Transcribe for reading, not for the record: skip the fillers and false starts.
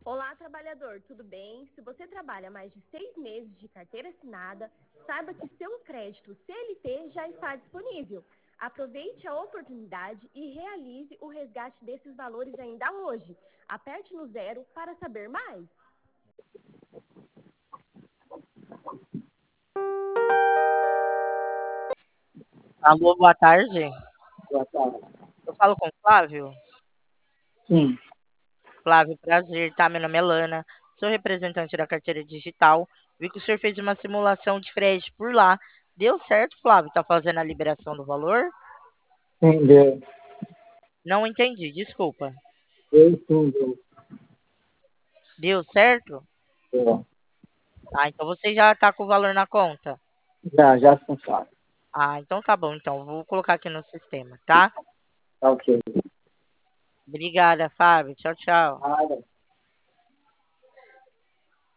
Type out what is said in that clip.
Olá, trabalhador, tudo bem? Se você trabalha mais de 6 meses de carteira assinada, saiba que seu crédito CLT já está disponível. Aproveite a oportunidade e realize o resgate desses valores ainda hoje. Aperte no 0 para saber mais. Alô, boa tarde. Boa tarde. Eu falo com o Flávio. Sim, Flávio, prazer, tá? Meu nome é Lana. Sou representante da carteira digital. Vi que o senhor fez uma simulação de crédito por lá. Deu certo, Flávio? Tá fazendo a liberação do valor? sim, deu. Não entendi, desculpa. Deu. Deu certo? Deu. Ah, então você já tá com o valor na conta. Já se sabe. Ah, então tá bom. Então, vou colocar aqui no sistema, tá? Tá ok. Obrigada, Fábio. Tchau, tchau. Nada.